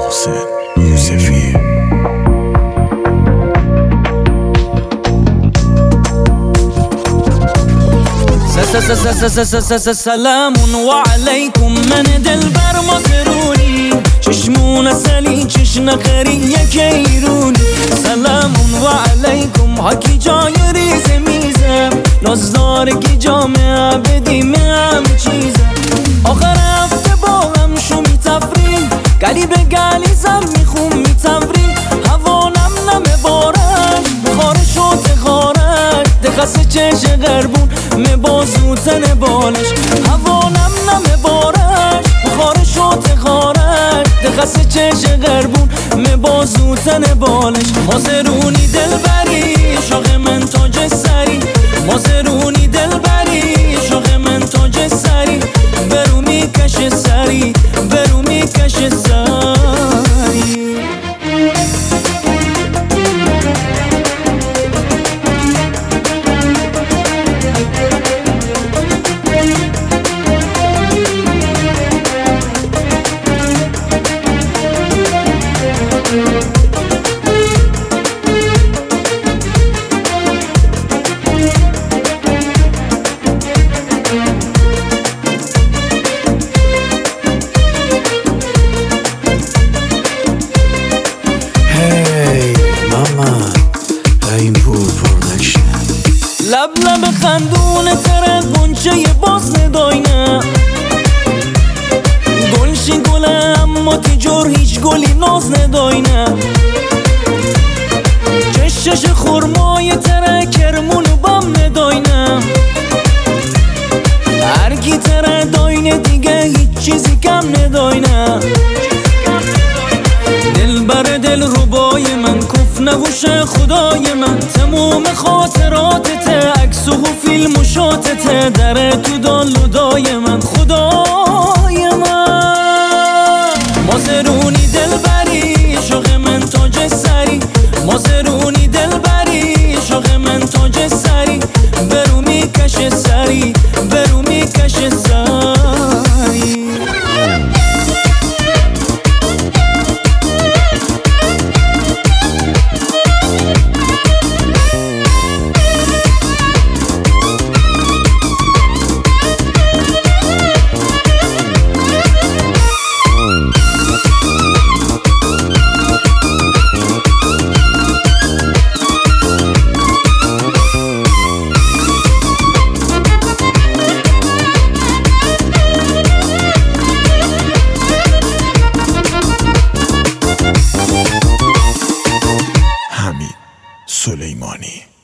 محسن یوسفی. سلامون و علیکم من دلبر مازرونی، چشمون اصلی چشن خری یک ایرونی. سلامون و علیکم حکی جای ریز میزم، لازدارگی جامعه بدیم همه چیزم. آخر هفته با هم شو میتفریم، گلی به گلی زم میخون میتمریم. هوانم نمه بارش بخارش و تخارش، دخصه چش غربون مبازوتن بالش. هوانم نمه بارش بخارش و تخارش، دخصه چش غربون مبازوتن بالش. مازرونی دلبری شاق من تاج سری، مازرونی دلبری شاق من تاج سری. برو میکش سری، برو میکش سری. لب لب خندون تره گنچه باز نداینه، گلشی گله اما تیجور هیچ گلی ناز نداینه. چشش خورمای تره کرمونو بام نداینه، هرگی تره داینه دیگه هیچ چیزی کم نداینه. دل بر دل ربای من کف نبوش خدای من، تموم خاطراتت عکس و فیلم و شاتت در تو دالودای من خدای من. مازرونی دلبری شاق من تاج سری، مازرونی دلبری شاق من تاج سری. برو میکش سری، برو میکش سری. سلیمانی.